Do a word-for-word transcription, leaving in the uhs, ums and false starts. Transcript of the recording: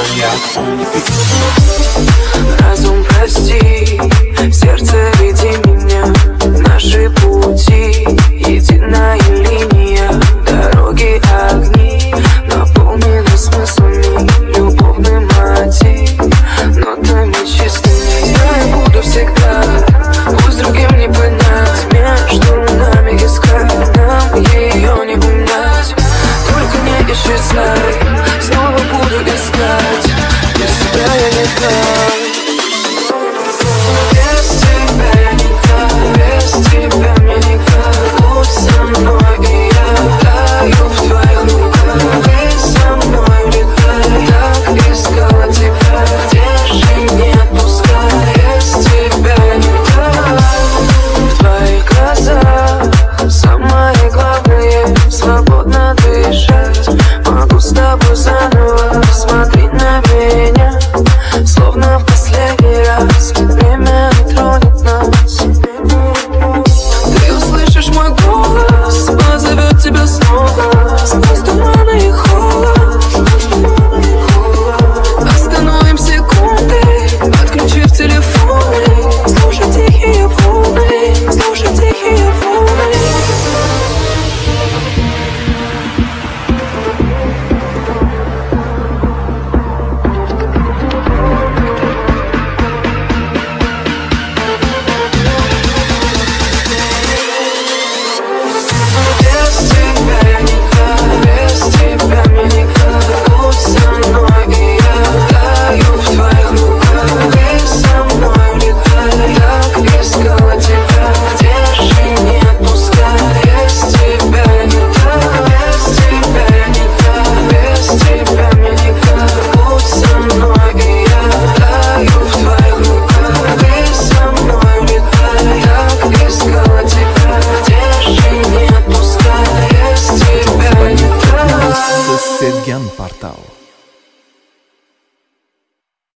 моя. Разум, прости, в сердце веди меня. Наши пути, единая линия. Дороги, огни, наполнены смыслами. Любовный мотив, нотами чистыми. Знаю, буду всегда, пусть другим не понять. Между нами искать, нам ее не унять. Только не исчезай, снова буду искать. Без тебя я не знаю.